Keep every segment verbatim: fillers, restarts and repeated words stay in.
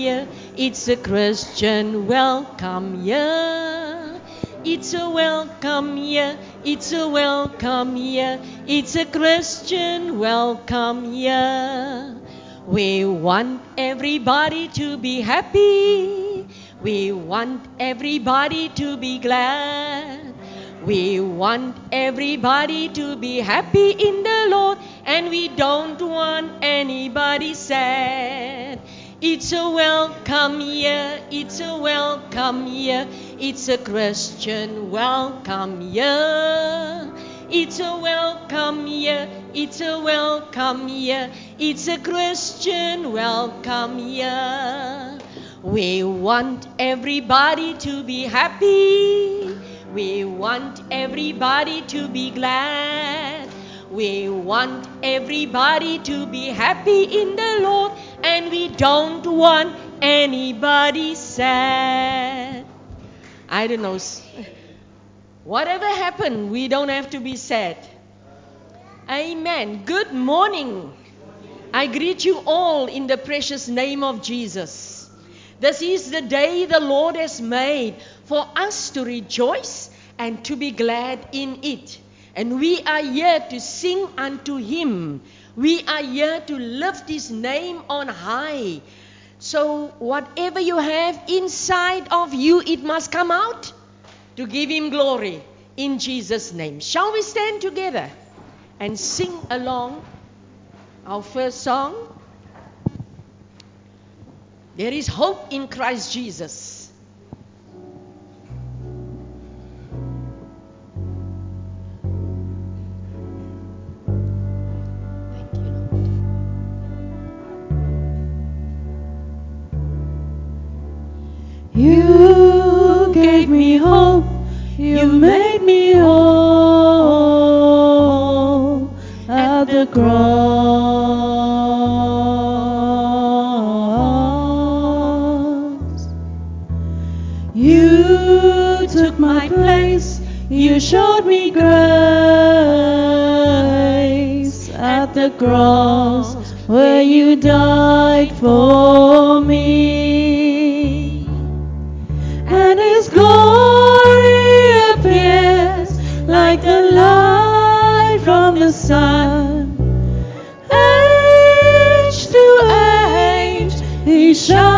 year. It's a Christian welcome year. It's a welcome year. It's a welcome year. It's a Christian welcome year. We want everybody to be happy. We want everybody to be glad. We want everybody to be happy in the Lord, and we don't want anybody sad. It's a welcome year. It's a welcome year. It's a Christian welcome year. It's a welcome year. It's a welcome year. It's a Christian welcome year. We want everybody to be happy. We want everybody to be glad. We want everybody to be happy in the Lord, and we don't want anybody sad. I don't know. Whatever happened, we don't have to be sad. Amen. Good morning. I greet you all in the precious name of Jesus. This is the day the Lord has made for us to rejoice and to be glad in it. And we are here to sing unto Him. We are here to lift His name on high. So whatever you have inside of you, it must come out to give Him glory in Jesus' name. Shall we stand together and sing along our first song? There is hope in Christ Jesus. Thank you, Lord. You gave me hope. You made me whole at the cross. You took my place. You showed me grace at the cross where you died for me. And His glory appears like the light from the sun. Age to age He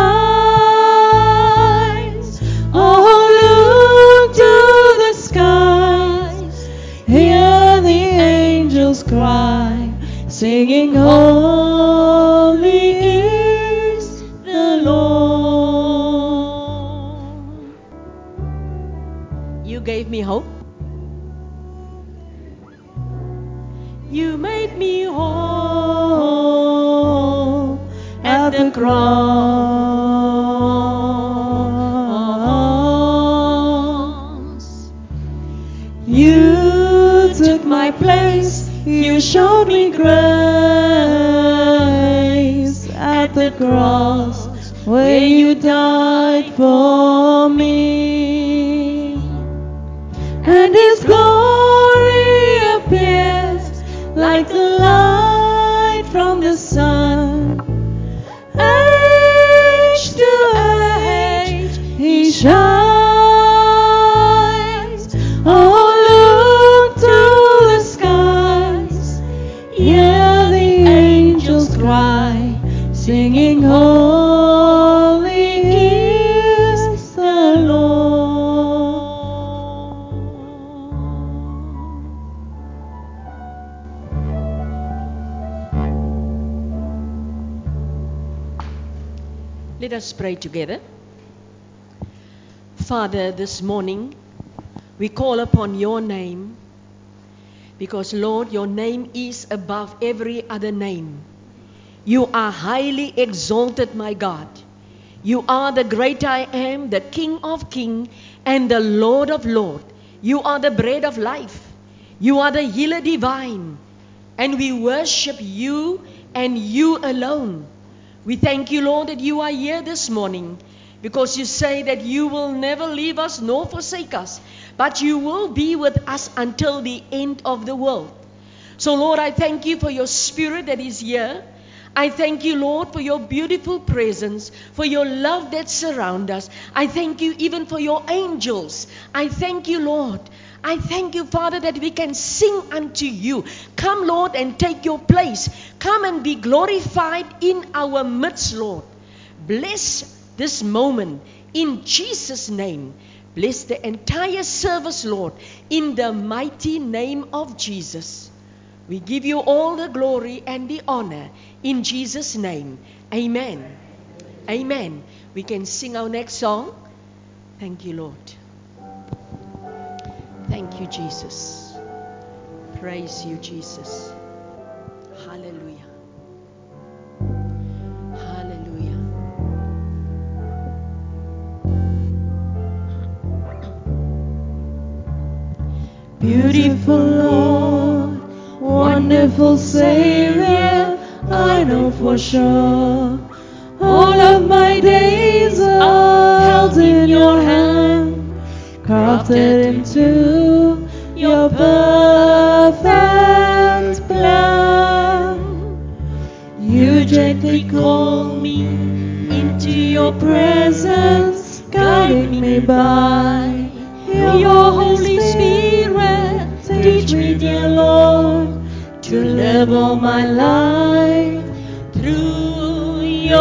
shines. Oh, look to the skies. Hear the angels cry, singing, holy is the Lord. You gave me hope. You made me whole At the cross. You took my place. You showed me grace at the cross where you died for me. And His glory appears like the light from the sun. Age to age He shines. Oh, look to the skies. Hear the angels cry, singing, holy is the Lord. Let us pray together. Father, this morning we call upon your name because, Lord, your name is above every other name. You are highly exalted, my God. You are the great I am, the King of kings and the Lord of lords. You are the bread of life. You are the healer divine. And we worship you and you alone. We thank you, Lord, that you are here this morning, because you say that you will never leave us nor forsake us, but you will be with us until the end of the world. So, Lord, I thank you for your Spirit that is here. I thank you, Lord, for your beautiful presence, for your love that surrounds us. I thank you even for your angels. I thank you, Lord. I thank you, Father, that we can sing unto you. Come, Lord, and take your place. Come and be glorified in our midst, Lord. Bless this moment in Jesus' name. Bless the entire service, Lord, in the mighty name of Jesus. We give you all the glory and the honor in Jesus' name. Amen. Amen. We can sing our next song. Thank you, Lord. Thank you, Jesus. Praise you, Jesus. Hallelujah. Hallelujah. Beautiful Lord, wonderful Savior, I know for sure all of my days are held in your hand, crafted into your perfect plan. You gently call me into your presence, guiding me by your Holy Spirit. Teach me, dear Lord, to live all my life through your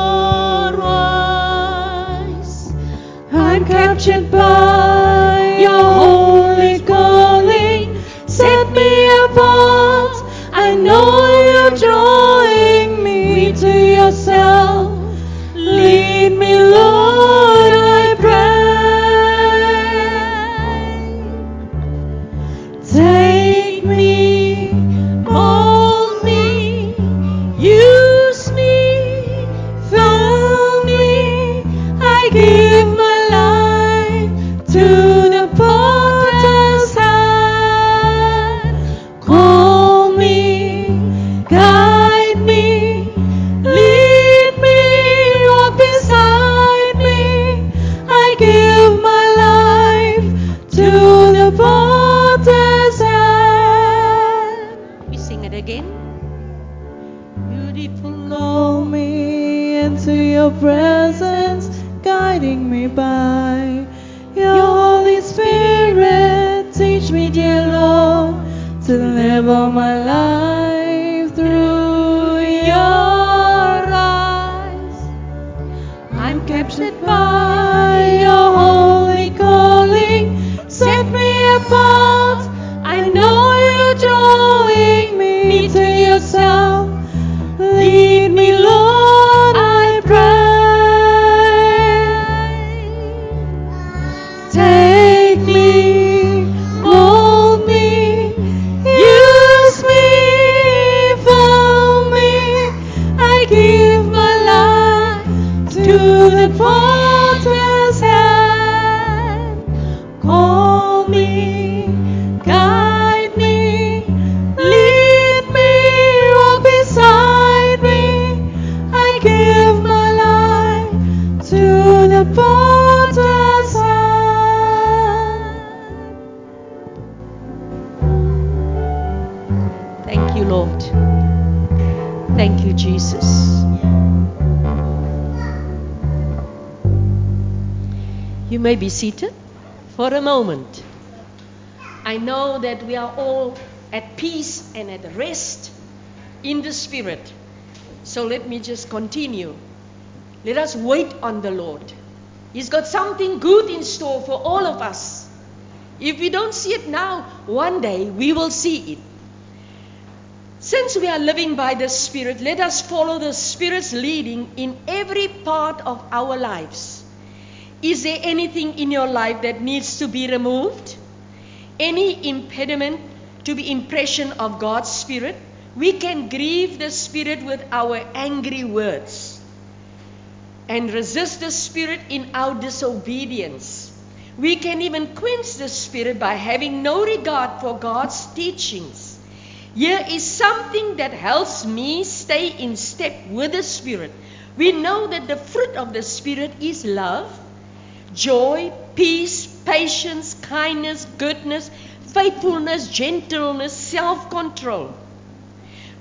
eyes. I'm captured by your holy calling. Set me apart. I know you're drawing me to yourself. Lead me, Lord, I pray. Take me, mold me, use me, fill me. I give my life to the potter's hand. Call me, guide me, lead me, walk beside me. I give my life to the potter's hand. We sing it again. Beautiful Call Lord. me into your presence, guiding me by your Holy Spirit. Teach me, dear Lord, to live all my life through your eyes. I'm captured by your holy calling. Set me apart. I know you're drawing me to yourself. Lead me, Lord, I pray. Take me, mold me, use me, fill me. I give my life to the potter's hand. Call me, guide me, lead me, walk beside me. I give my life to the potter's hand. Thank you, Lord. Thank you, Jesus. You may be seated for a moment. I know that we are all at peace and at rest in the Spirit. So let me just continue. Let us wait on the Lord. He's got something good in store for all of us. If we don't see it now, one day we will see it. Since we are living by the Spirit, let us follow the Spirit's leading in every part of our lives. Is there anything in your life that needs to be removed? Any impediment to the impression of God's Spirit? We can grieve the Spirit with our angry words and resist the Spirit in our disobedience. We can even quench the Spirit by having no regard for God's teachings. Here is something that helps me stay in step with the Spirit. We know that the fruit of the Spirit is love, joy, peace, patience, kindness, goodness, faithfulness, gentleness, self-control.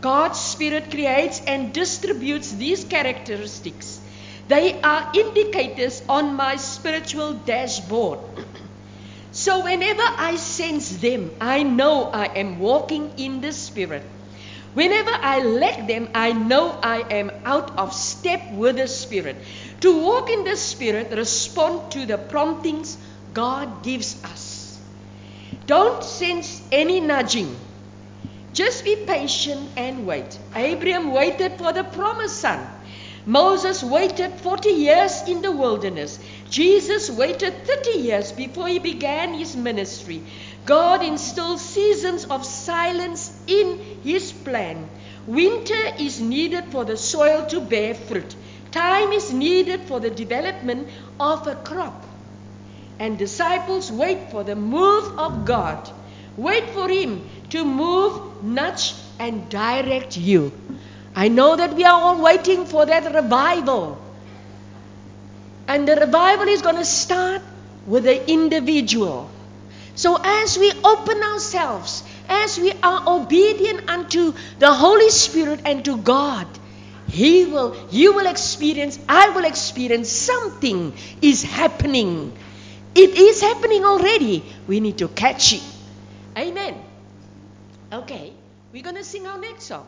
God's Spirit creates and distributes these characteristics. They are indicators on my spiritual dashboard. So whenever I sense them, I know I am walking in the Spirit. Whenever I lack them, I know I am out of step with the Spirit. To walk in the Spirit, respond to the promptings God gives us. Don't sense any nudging. Just be patient and wait. Abraham waited for the promised son. Moses waited forty years in the wilderness. Jesus waited thirty years before he began his ministry. God instills seasons of silence in his plan. Winter is needed for the soil to bear fruit. Time is needed for the development of a crop. And disciples wait for the move of God. Wait for him to move, nudge, and direct you. I know that we are all waiting for that revival. And the revival is going to start with the individual. So as we open ourselves, as we are obedient unto the Holy Spirit and to God, He will, you will experience, I will experience something is happening. It is happening already. We need to catch it. Amen. Okay, we're going to sing our next song.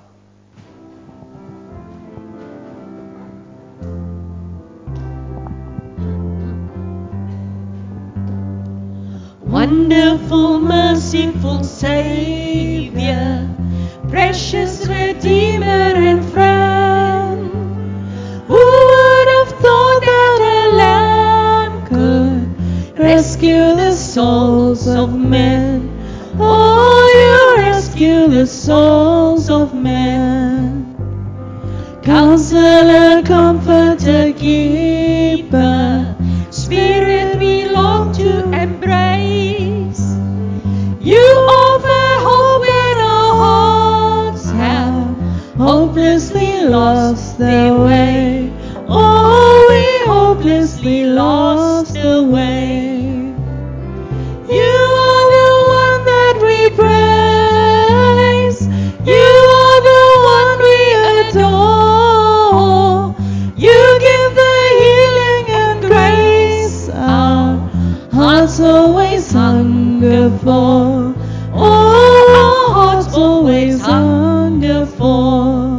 Wonderful, merciful Savior, precious Redeemer and friend, who would have thought that a lamb could rescue the souls of men? Oh, you rescue the souls of men. Counselor, Comforter, Keeper, Spirit we long to embrace. You offer hope when our hearts have hopelessly lost their way. Oh, we hopelessly lost the way. You are the one that we praise. You are the one we adore. You give the healing and grace our hearts always hunger for. Oh, our hearts always hunger for.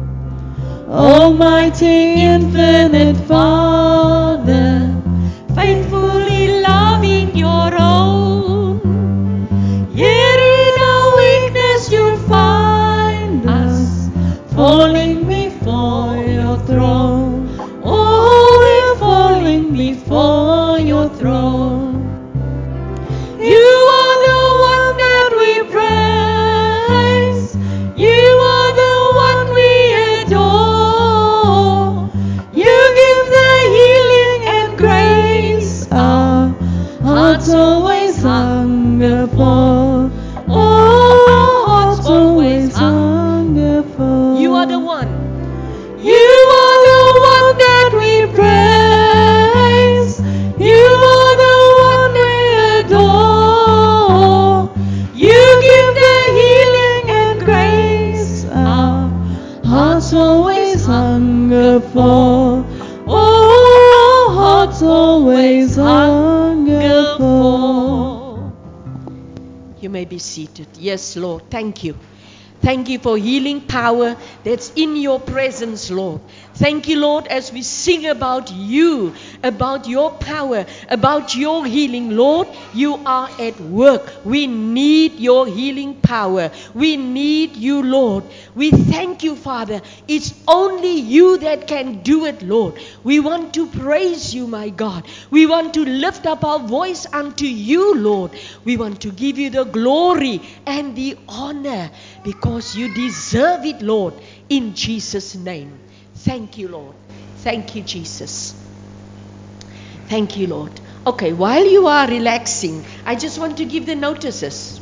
Almighty, infinite Father, faithfully loving your own. Yet in our weakness you find us, falling before your throne. Oh, we're falling before your throne. You are the one that we praise. You are the one we adore. You give the healing and grace our hearts always hunger for. Oh, our hearts always hunger for. You are the one. You are the one that we praise. You are the one we adore. You give the healing and grace our hearts always hunger for. Oh, our hearts always hunger for. You may be seated. Yes, Lord. Thank you. Thank you for healing power that's in your presence, Lord. Thank you, Lord, as we sing about you, about your power, about your healing. Lord, you are at work. We need your healing power. We need you, Lord. We thank you, Father. It's only you that can do it, Lord. We want to praise you, my God. We want to lift up our voice unto you, Lord. We want to give you the glory and the honor because you deserve it, Lord, in Jesus' name. Thank you, Lord. Thank you, Jesus. Thank you, Lord. Okay, while you are relaxing, I just want to give the notices.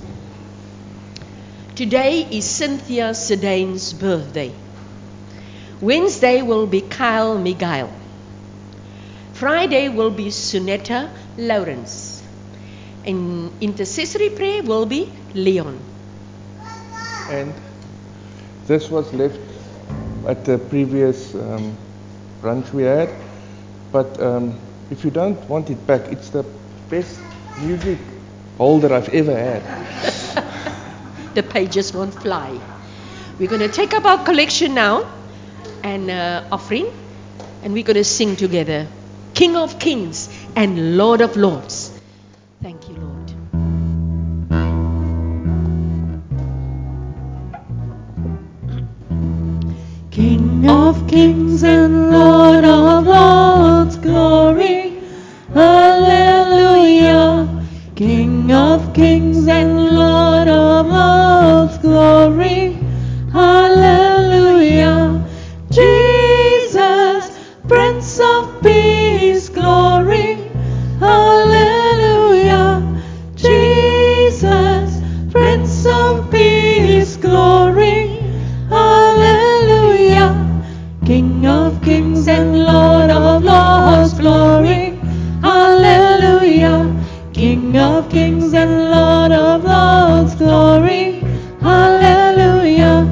Today is Cynthia Sedane's birthday. Wednesday will be Kyle Miguel. Friday will be Sunetta Lawrence. And intercessory prayer will be Leon. And This was left at the previous um, brunch we had, but um, if you don't want it back, it's the best music holder I've ever had. The pages won't fly. We're going to take up our collection now and uh, offering, and we're going to sing together, King of Kings and Lord of Lords. Thank you, Lord. King of kings and Lord of lords, glory, hallelujah. King of kings and Lord of lords, glory, hallelujah. Jesus, Prince of Peace, glory, hallelujah. Jesus, Prince of Peace, glory, hallelujah. King of kings and Lord of lords, glory, hallelujah. King of kings and Lord of lords, glory, hallelujah.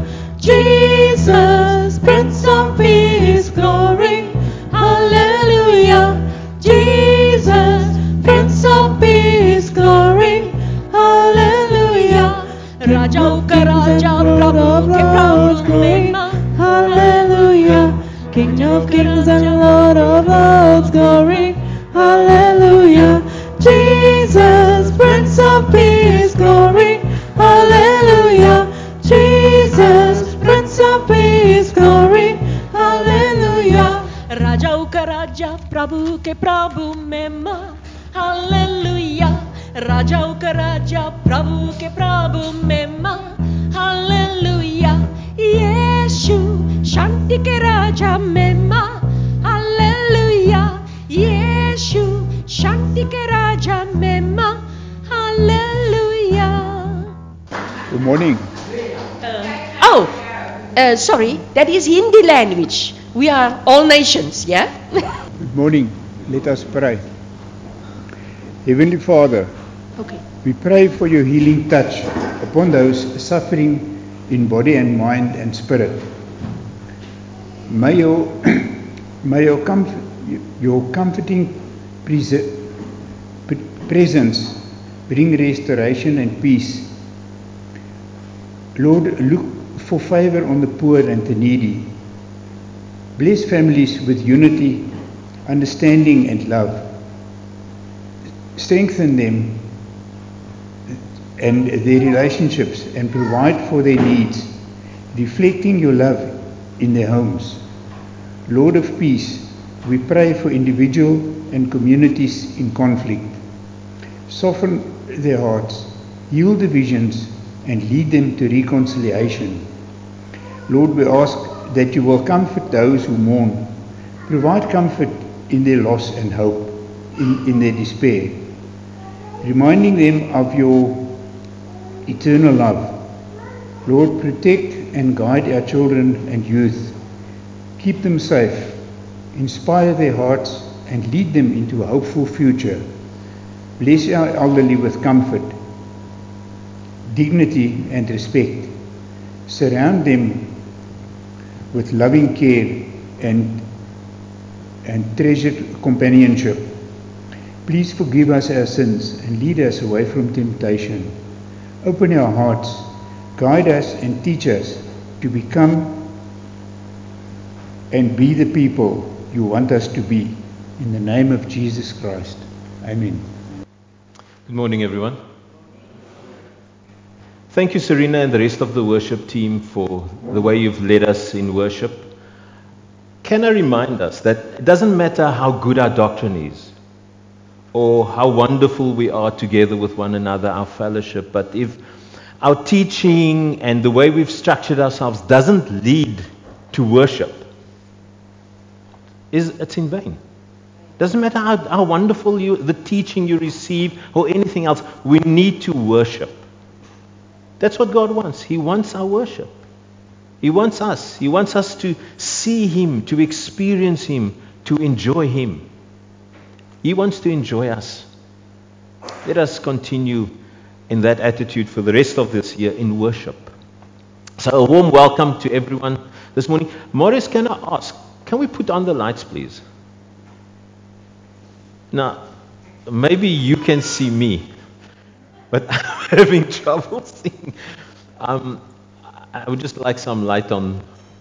Jesus, Prince of Peace, glory, hallelujah. Jesus, Prince of Peace, glory, hallelujah. Raja ka Raja, Prabhu ke Prabhu, Mema, hallelujah. King of kings and Lord of lords, glory, hallelujah. Jesus, Prince of Peace, glory, hallelujah. Jesus, Prince of Peace, glory, hallelujah. Raja ka Raja, Prabhu ke Prabhu, Mema, hallelujah. Raja ka Raja, Prabhu ke Prabhu, Mema, hallelujah. Yeshu, Shanti ke Raja, Mema, hallelujah. Yeshu, Shanti ke Raja, Mema, hallelujah. Good morning. Oh, uh, sorry, that is Hindi language. We are all nations, yeah? Good morning. Let us pray. Heavenly Father, Okay. we pray for your healing touch upon those suffering in body and mind and spirit. May your, may your, comf- your comforting pres- presence bring restoration and peace. Lord, look for favor on the poor and the needy. Bless families with unity, understanding and love. Strengthen them and their relationships and provide for their needs, reflecting your love in their homes. Lord of peace, we pray for individual and communities in conflict. Soften their hearts, heal divisions, and lead them to reconciliation. Lord, we ask that you will comfort those who mourn. Provide comfort in their loss and hope, in, in their despair, reminding them of your eternal love. Lord, protect and guide our children and youth. Keep them safe, inspire their hearts, and lead them into a hopeful future. Bless our elderly with comfort, dignity, and respect. Surround them with loving care and, and treasured companionship. Please forgive us our sins and lead us away from temptation. Open our hearts, guide us and teach us to become and be the people you want us to be. In the name of Jesus Christ. Amen. Good morning, everyone. Thank you, Serena, and the rest of the worship team for the way you've led us in worship. Can I remind us that it doesn't matter how good our doctrine is or how wonderful we are together with one another, our fellowship, but if our teaching and the way we've structured ourselves doesn't lead to worship, is it's in vain. Doesn't matter how, how wonderful you, the teaching you receive or anything else, we need to worship. That's what God wants. He wants our worship. He wants us. He wants us to see Him, to experience Him, to enjoy Him. He wants to enjoy us. Let us continue in that attitude for the rest of this year in worship. So a warm welcome to everyone this morning. Morris, can I ask, can we put on the lights, please? Now, maybe you can see me, but I'm having trouble seeing. Um, I would just like some light on.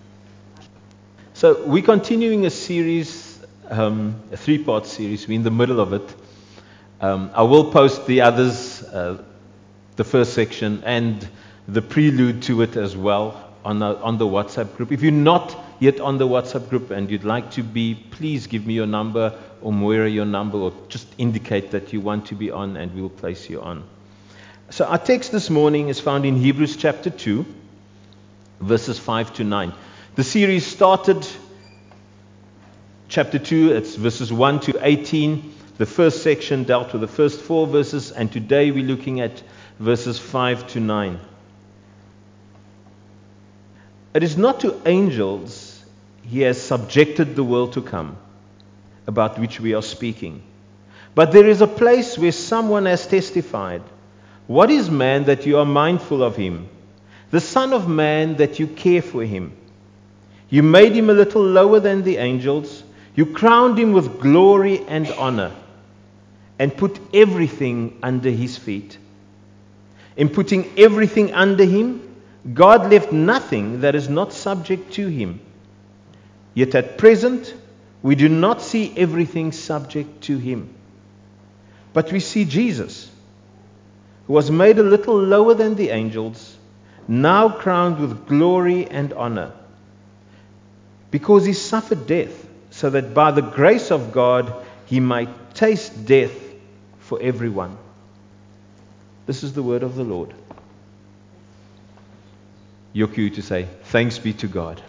So we're continuing a series, um, a three-part series. We're in the middle of it. Um, I will post the others, uh, the first section, and the prelude to it as well on the, on the WhatsApp group. If you're not yet on the WhatsApp group and you'd like to be, please give me your number or Moira your number, or just indicate that you want to be on and we'll place you on. So our text this morning is found in Hebrews chapter two, verses five to nine. The series started chapter two, it's verses one to eighteen. The first section dealt with the first four verses, and today we're looking at verses five to nine. It is not to angels he has subjected the world to come, about which we are speaking. But there is a place where someone has testified, "What is man that you are mindful of him? The Son of Man that you care for him? You made him a little lower than the angels. You crowned him with glory and honor, and put everything under his feet." In putting everything under him, God left nothing that is not subject to him. Yet at present, we do not see everything subject to him. But we see Jesus, who was made a little lower than the angels, now crowned with glory and honor, because he suffered death, so that by the grace of God he might taste death for everyone. This is the word of the Lord. Your cue to say, thanks be to God.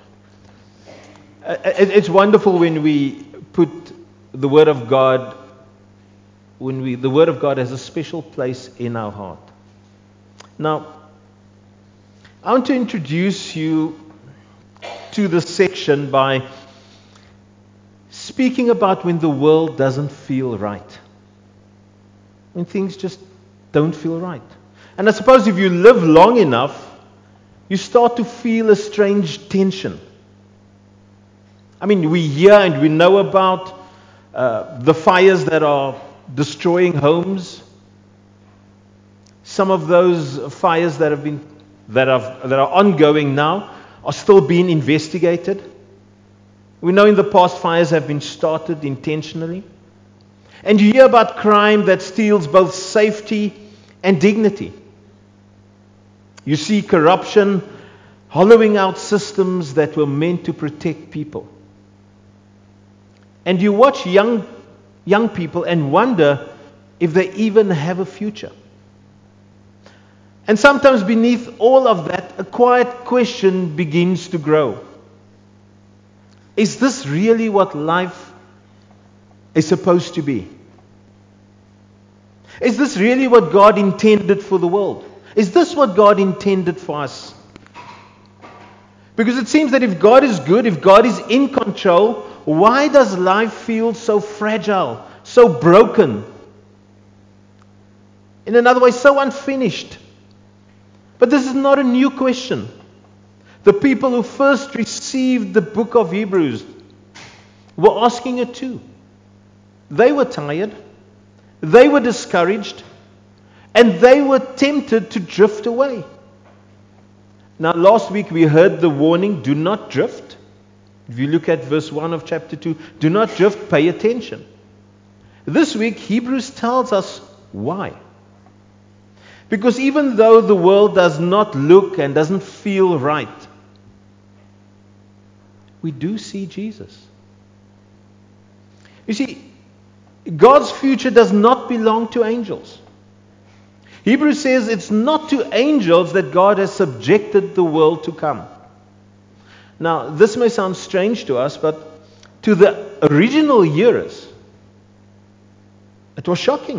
It's wonderful when we put the word of God, when we, the word of God has a special place in our heart. Now, I want to introduce you to this section by speaking about when the world doesn't feel right. When things just don't feel right. And I suppose if you live long enough, you start to feel a strange tension. I mean, we hear and we know about uh, the fires that are destroying homes. Some of those fires that have been that are that are ongoing now are still being investigated. We know in the past fires have been started intentionally. And you hear about crime that steals both safety and dignity. You see corruption hollowing out systems that were meant to protect people. And you watch young, young people and wonder if they even have a future. And sometimes beneath all of that, a quiet question begins to grow. Is this really what life is supposed to be? Is this really what God intended for the world? Is this what God intended for us? Because it seems that if God is good, if God is in control, why does life feel so fragile, so broken? In another way, so unfinished. But this is not a new question. The people who first received the book of Hebrews were asking it too. They were tired. They were discouraged. And they were tempted to drift away. Now, last week we heard the warning, do not drift. If you look at verse one of chapter two, do not drift, pay attention. This week, Hebrews tells us why. Because even though the world does not look and doesn't feel right, we do see Jesus. You see, God's future does not belong to angels. Hebrews says it's not to angels that God has subjected the world to come. Now, this may sound strange to us, but to the original hearers, it was shocking.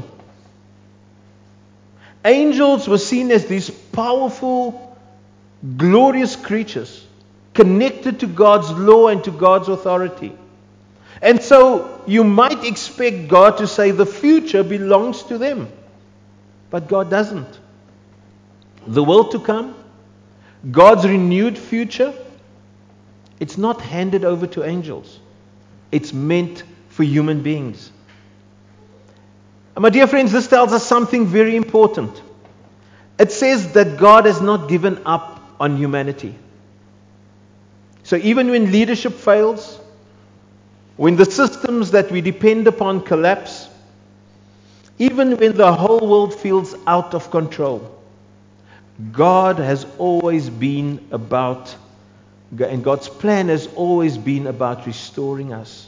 Angels were seen as these powerful, glorious creatures connected to God's law and to God's authority. And so you might expect God to say the future belongs to them. But God doesn't. The world to come, God's renewed future, it's not handed over to angels. It's meant for human beings. And my dear friends, this tells us something very important. It says that God has not given up on humanity. So even when leadership fails, when the systems that we depend upon collapse, even when the whole world feels out of control, God has always been about, and God's plan has always been about restoring us.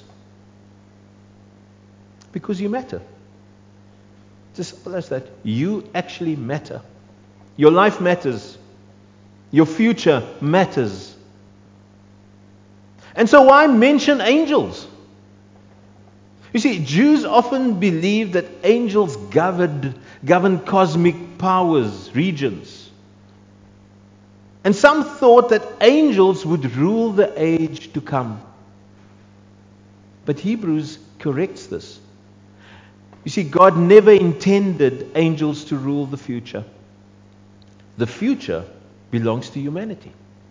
Because you matter. Just as simple as that. You actually matter. Your life matters. Your future matters. And so why mention angels? You see, Jews often believed that angels governed, governed cosmic powers, regions. And some thought that angels would rule the age to come. But Hebrews corrects this. You see, God never intended angels to rule the future. The future belongs to humanity.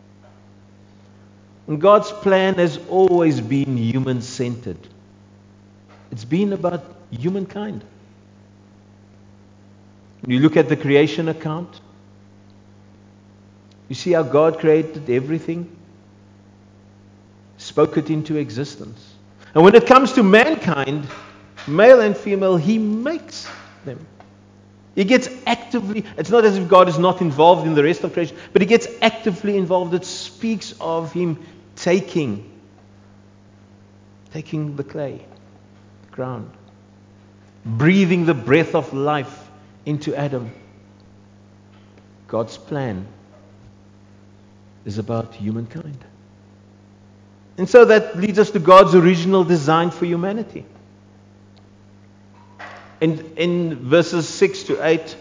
And God's plan has always been human-centered. It's been about humankind. When you look at the creation account, you see how God created everything, spoke it into existence. And when it comes to mankind, male and female, He makes them. He gets actively, it's not as if God is not involved in the rest of creation, but He gets actively involved. It speaks of Him taking, taking the clay, the ground, breathing the breath of life into Adam. God's plan is about humankind. And so that leads us to God's original design for humanity. In, in verses six to eight,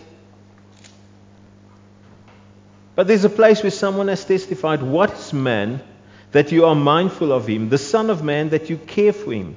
but there's a place where someone has testified, what is man that you are mindful of him, the Son of Man that you care for him?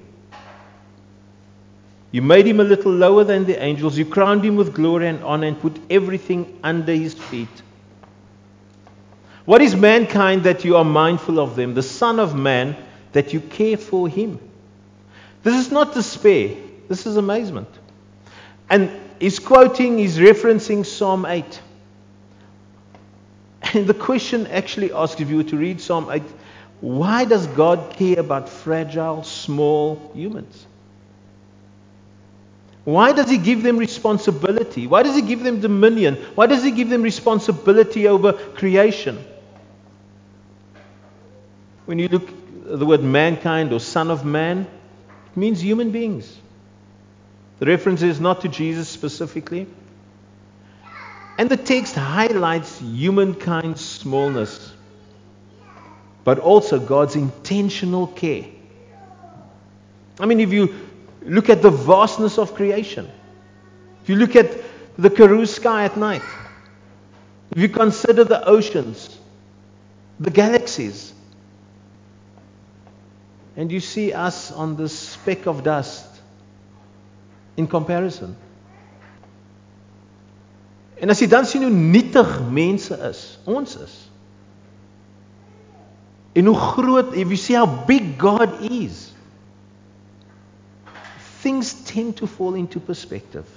You made him a little lower than the angels, you crowned him with glory and honor and put everything under his feet. What is mankind that you are mindful of them, the Son of Man that you care for him? This is not despair, this is amazement. And he's quoting, he's referencing Psalm eight. And the question actually asks, if you were to read Psalm eight, why does God care about fragile, small humans? Why does He give them responsibility? Why does He give them dominion? Why does He give them responsibility over creation? When you look at the word mankind or Son of Man, it means human beings. The reference is not to Jesus specifically. And the text highlights humankind's smallness, but also God's intentional care. I mean, if you look at the vastness of creation, if you look at the Karoo sky at night, if you consider the oceans, the galaxies, and you see us on this speck of dust, in comparison. En as jy dan sien hoe nietig mense is, ons is. En hoe groot, if you see how big God is, things tend to fall into perspective.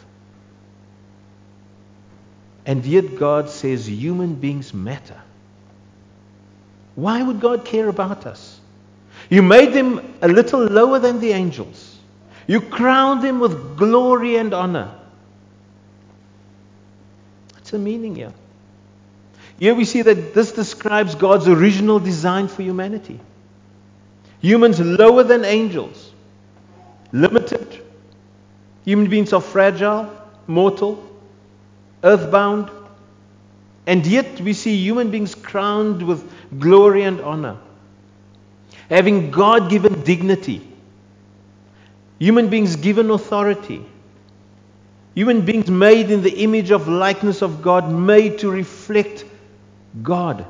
And yet God says human beings matter. Why would God care about us? You made them a little lower than the angels. You crowned them with glory and honor. What's the meaning here? Here we see that this describes God's original design for humanity. Humans lower than angels. Limited. Human beings are fragile, mortal, earthbound. And yet we see human beings crowned with glory and honor. Having God-given dignity. Human beings given authority. Human beings made in the image of likeness of God, made to reflect God.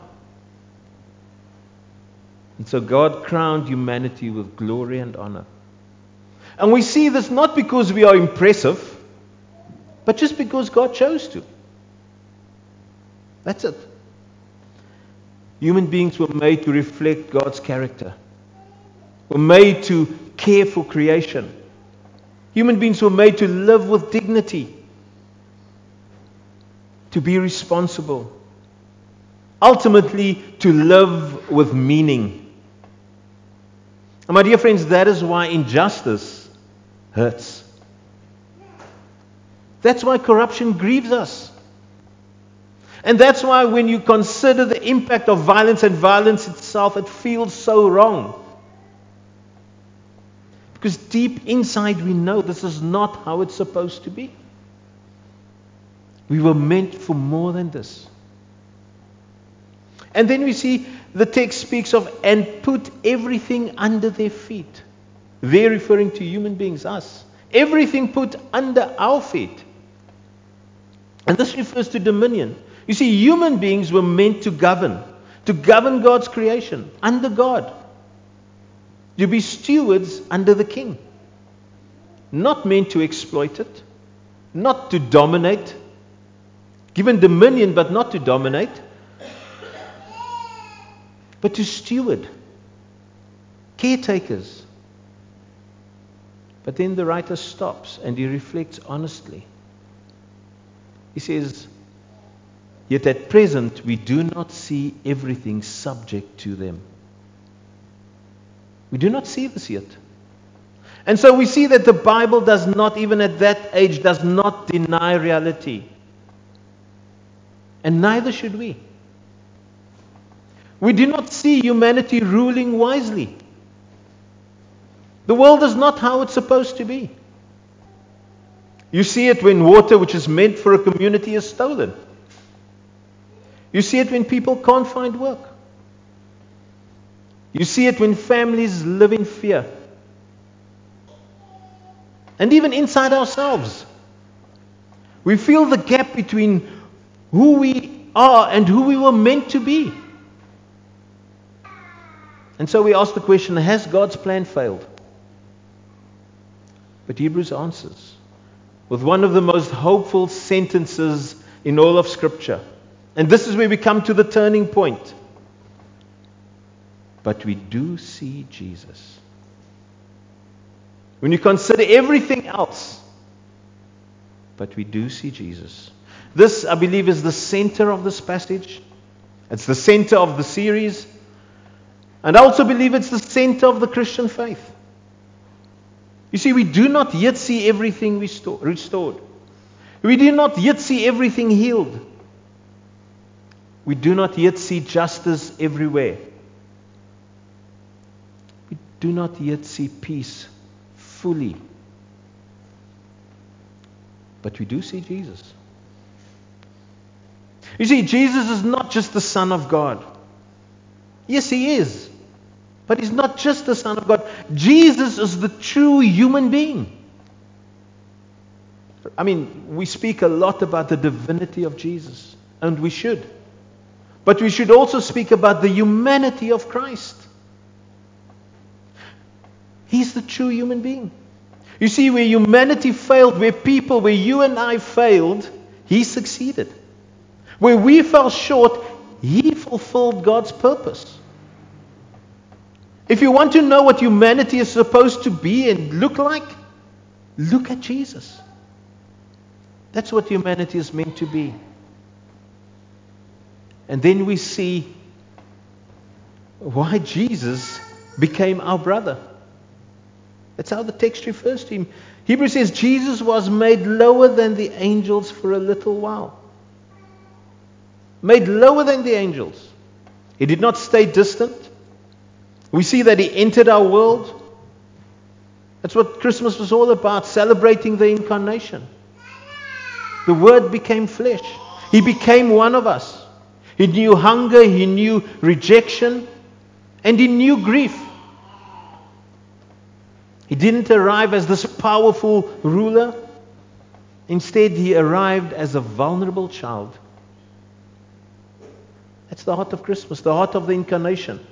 And so God crowned humanity with glory and honor. And we see this not because we are impressive, but just because God chose to. That's it. Human beings were made to reflect God's character. Were made to care for creation. Human beings were made to live with dignity. To be responsible. Ultimately, to live with meaning. And my dear friends, that is why injustice hurts. That's why corruption grieves us. And that's why when you consider the impact of violence and violence itself, it feels so wrong. Because deep inside we know this is not how it's supposed to be. We were meant for more than this. And then we see the text speaks of, and put everything under their feet. They're referring to human beings, us. Everything put under our feet. And this refers to dominion. You see, human beings were meant to govern. To govern God's creation. Under God. To be stewards under the king. Not meant to exploit it. Not to dominate. Given dominion, but not to dominate. But to steward. Caretakers. But then the writer stops and he reflects honestly. He says, yet at present we do not see everything subject to them. We do not see this yet. And so we see that the Bible does not, even at that age, does not deny reality. And neither should we. We do not see humanity ruling wisely. The world is not how it's supposed to be. You see it when water which is meant for a community is stolen. You see it when people can't find work. You see it when families live in fear. And even inside ourselves. We feel the gap between who we are and who we were meant to be. And so we ask the question, has God's plan failed? But Hebrews answers with one of the most hopeful sentences in all of Scripture. And this is where we come to the turning point. But we do see Jesus. When you consider everything else, but we do see Jesus. This, I believe, is the center of this passage. It's the center of the series. And I also believe it's the center of the Christian faith. You see, we do not yet see everything restored. We do not yet see everything healed. We do not yet see justice everywhere. We do not yet see peace fully. But we do see Jesus. You see, Jesus is not just the Son of God. Yes, He is. But He's not just the Son of God. Jesus is the true human being. I mean, we speak a lot about the divinity of Jesus. And we should. But we should also speak about the humanity of Christ. He's the true human being. You see, where humanity failed, where people, where you and I failed, He succeeded. Where we fell short, He fulfilled God's purpose. If you want to know what humanity is supposed to be and look like, look at Jesus. That's what humanity is meant to be. And then we see why Jesus became our brother. That's how the text refers to Him. Hebrews says Jesus was made lower than the angels for a little while. Made lower than the angels. He did not stay distant. We see that He entered our world. That's what Christmas was all about, celebrating the incarnation. The Word became flesh. He became one of us. He knew hunger, He knew rejection, and He knew grief. He didn't arrive as this powerful ruler. Instead, He arrived as a vulnerable child. That's the heart of Christmas, the heart of the incarnation.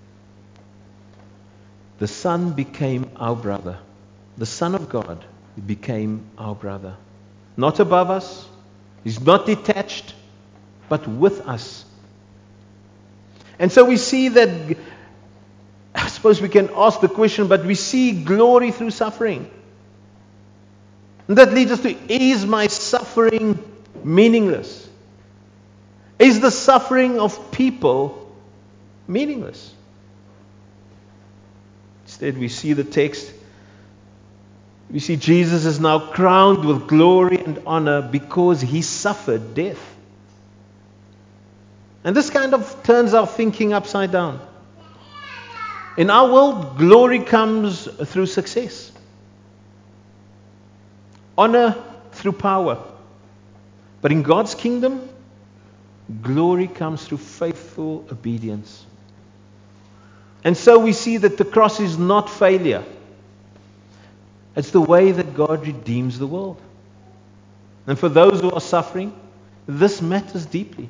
The Son became our brother. The Son of God became our brother. Not above us. He's not detached, but with us. And so we see that, I suppose we can ask the question, but we see glory through suffering. And that leads us to, is my suffering meaningless? Is the suffering of people meaningless? Instead, we see the text. We see Jesus is now crowned with glory and honor because he suffered death. And this kind of turns our thinking upside down. In our world, glory comes through success. Honor through power. But in God's kingdom, glory comes through faithful obedience. And so we see that the cross is not failure. It's the way that God redeems the world. And for those who are suffering, this matters deeply.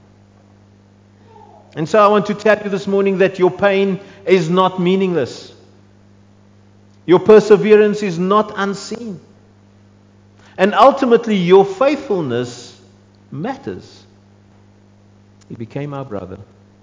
And so I want to tell you this morning that your pain is not meaningless. Your perseverance is not unseen. And ultimately, your faithfulness matters. He became our brother.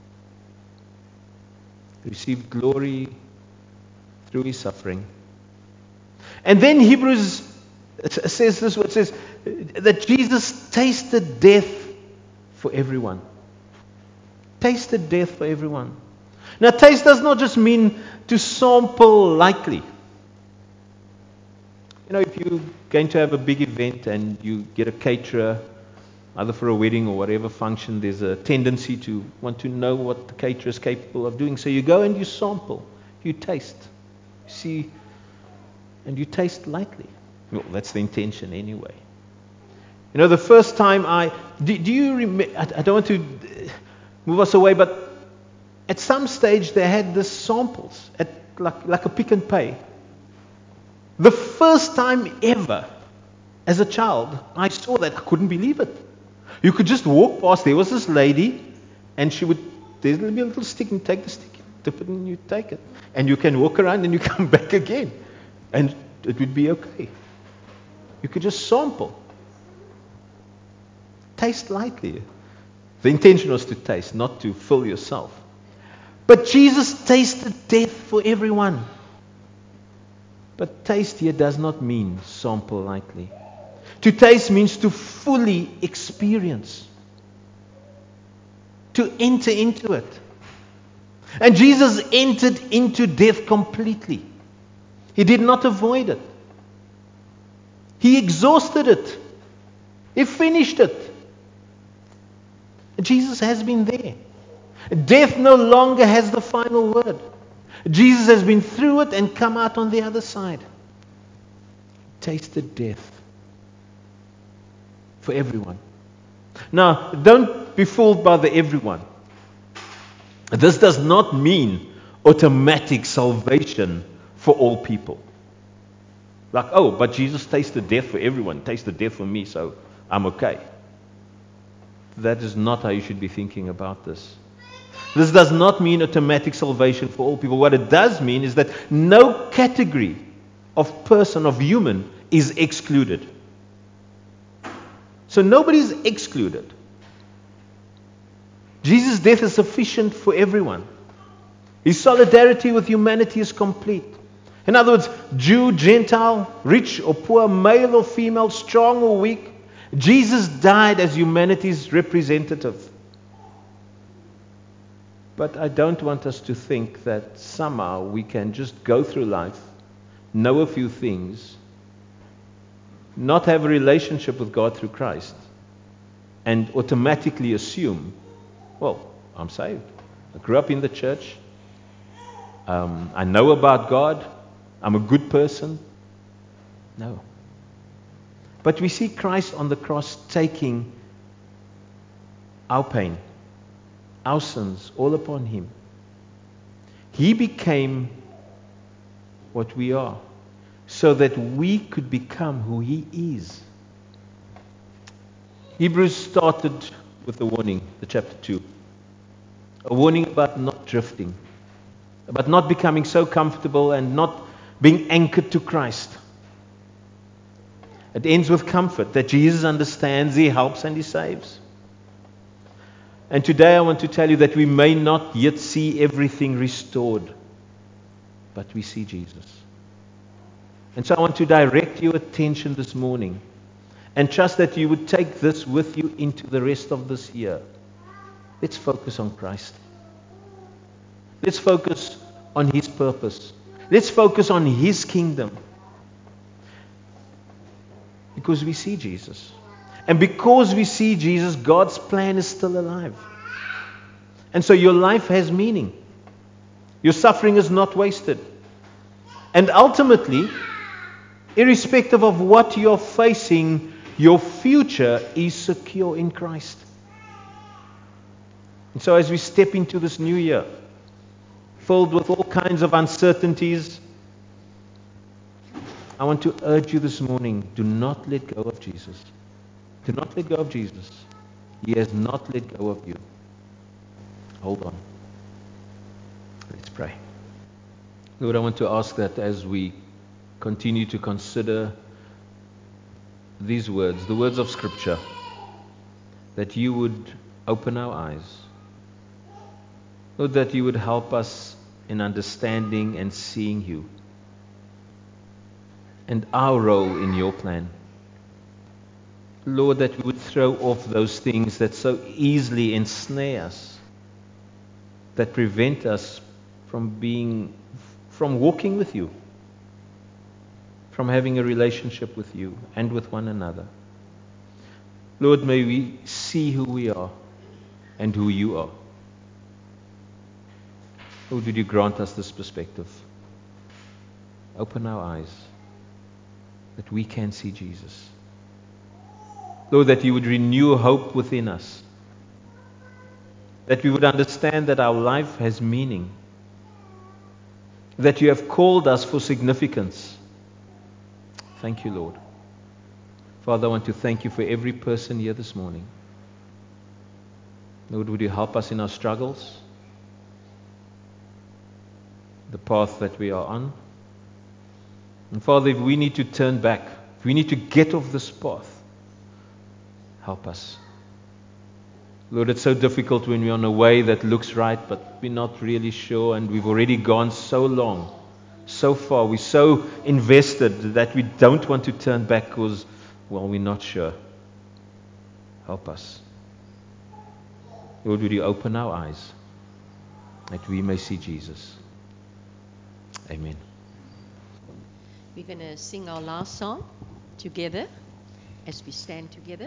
He received glory through his suffering. And then Hebrews says this, it says that Jesus tasted death for everyone. Tasted death for everyone. Now, taste does not just mean to sample lightly. You know, if you're going to have a big event and you get a caterer, either for a wedding or whatever function, there's a tendency to want to know what the caterer is capable of doing. So you go and you sample, you taste, you see, and you taste lightly. Well, that's the intention anyway. You know, the first time I, do, do you remember, I, I don't want to move us away, but at some stage they had the samples, at like, like a Pick and Pay. The first time ever, as a child, I saw that. I couldn't believe it. You could just walk past. There was this lady, and she would, there's a little stick, and take the stick, dip it, and you take it. And you can walk around, and you come back again. And it would be okay. You could just sample. Taste lightly. The intention was to taste, not to fill yourself. But Jesus tasted death for everyone. But taste here does not mean sample lightly. To taste means to fully experience. To enter into it. And Jesus entered into death completely. He did not avoid it. He exhausted it. He finished it. Jesus has been there. Death no longer has the final word. Jesus has been through it and come out on the other side. Tasted death for everyone. Now, don't be fooled by the everyone. This does not mean automatic salvation for all people. Like, oh, but Jesus tasted death for everyone, tasted death for me, so I'm okay. That is not how you should be thinking about this. This does not mean automatic salvation for all people. What it does mean is that no category of person, of human, is excluded. So nobody is excluded. Jesus' death is sufficient for everyone. His solidarity with humanity is complete. In other words, Jew, Gentile, rich or poor, male or female, strong or weak, Jesus died as humanity's representative. But I don't want us to think that somehow we can just go through life, know a few things, not have a relationship with God through Christ, and automatically assume, well, I'm saved. I grew up in the church. Um, I know about God. I'm a good person. No. But we see Christ on the cross taking our pain, our sins, all upon Him. He became what we are, so that we could become who He is. Hebrews started with a warning, the chapter two. A warning about not drifting, about not becoming so comfortable and not being anchored to Christ. It ends with comfort that Jesus understands, He helps, and He saves. And today I want to tell you that we may not yet see everything restored, but we see Jesus. And so I want to direct your attention this morning and trust that you would take this with you into the rest of this year. Let's focus on Christ. Let's focus on His purpose. Let's focus on His kingdom. Because we see Jesus. And because we see Jesus, God's plan is still alive. And so your life has meaning. Your suffering is not wasted. And ultimately, irrespective of what you're facing, your future is secure in Christ. And so as we step into this new year, filled with all kinds of uncertainties, I want to urge you this morning, do not let go of Jesus. Do not let go of Jesus. He has not let go of you. Hold on. Let's pray. Lord, I want to ask that as we continue to consider these words, the words of Scripture, that you would open our eyes. Lord, that you would help us in understanding and seeing you and our role in your plan. Lord, that we would throw off those things that so easily ensnare us, that prevent us from being, from walking with you, from having a relationship with you and with one another. Lord, may we see who we are and who you are. Lord, would you grant us this perspective? Open our eyes that we can see Jesus. Lord, that you would renew hope within us. That we would understand that our life has meaning. That you have called us for significance. Thank you, Lord. Father, I want to thank you for every person here this morning. Lord, would you help us in our struggles? The path that we are on. And Father, if we need to turn back, if we need to get off this path, help us. Lord, it's so difficult when we're on a way that looks right, but we're not really sure, and we've already gone so long, so far. We're so invested that we don't want to turn back because, well, we're not sure. Help us. Lord, would you open our eyes that we may see Jesus? Amen. We're going to sing our last song together as we stand together.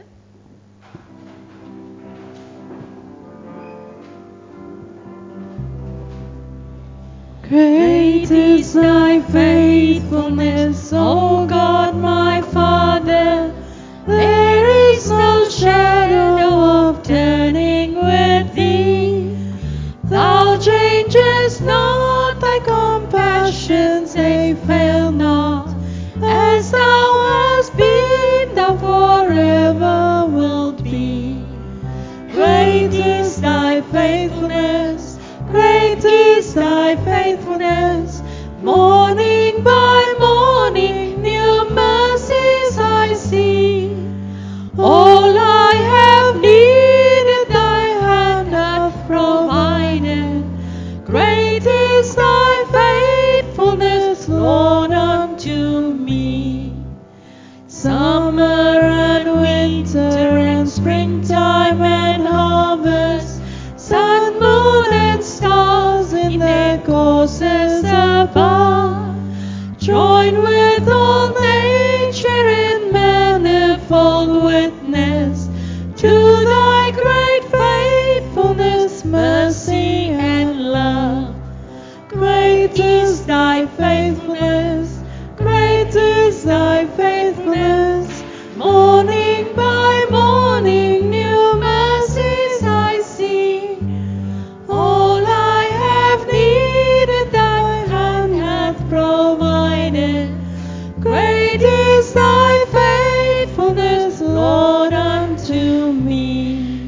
Great is thy faithfulness, O God my Father. There is no shadow of turning with thee. Thou changest not, thy compassions they fail not. As thou hast been, thou forever wilt be. Great is thy faithfulness, great is thy faithfulness. Morning by morning, new mercies I see. All I have needed, thy hand hath provided. Great is thy faithfulness, Lord, unto me. Summer and winter and springtime and harvest, sun, moon, and stars in their courses above, join with all nature in manifold witness to thy great faithfulness, mercy, and love. Great is thy faithfulness, great is thy faithfulness. Morning by morning, new mercies I see. All I have needed, thy hand hath provided. Great is thy faithfulness, Lord, unto me.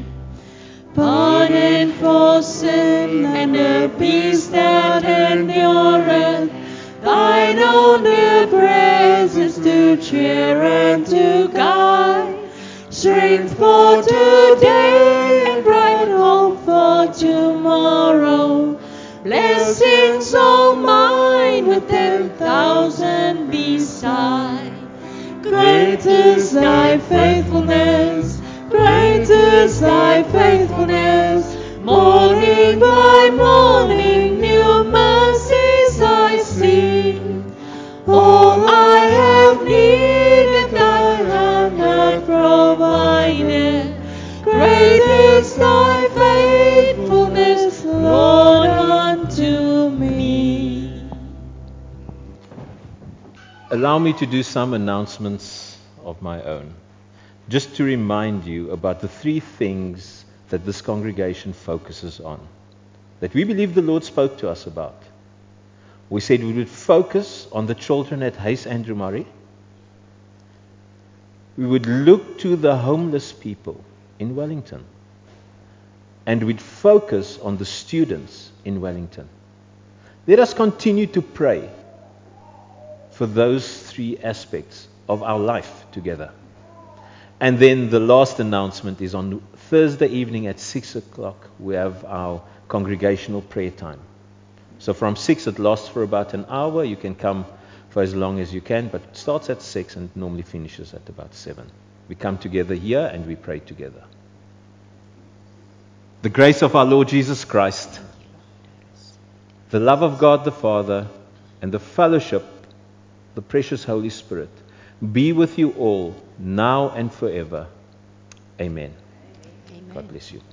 Pardon for sin and a peace that endureth, thine own dear praises to cheer and to guide, strength for today and bright hope Great is thy faithfulness, great is thy faithfulness. Morning by morning, new mercies I see. All I have needed, thy hand hath provided. Great is thy faithfulness, Lord, unto me. Allow me to do some announcements of my own, just to remind you about the three things that this congregation focuses on, that we believe the Lord spoke to us about. We said we would focus on the children at Huis Andrew Murray. We would look to the homeless people in Wellington. And we'd focus on the students in Wellington. Let us continue to pray for those three aspects of our life together. And then the last announcement is on Thursday evening at six o'clock. We have our congregational prayer time. So from six, it lasts for about an hour. You can come for as long as you can, but it starts at six and normally finishes at about seven. We come together here and we pray together. The grace of our Lord Jesus Christ, the love of God the Father, and the fellowship, the precious Holy Spirit, be with you all now and forever. Amen. Amen. God bless you.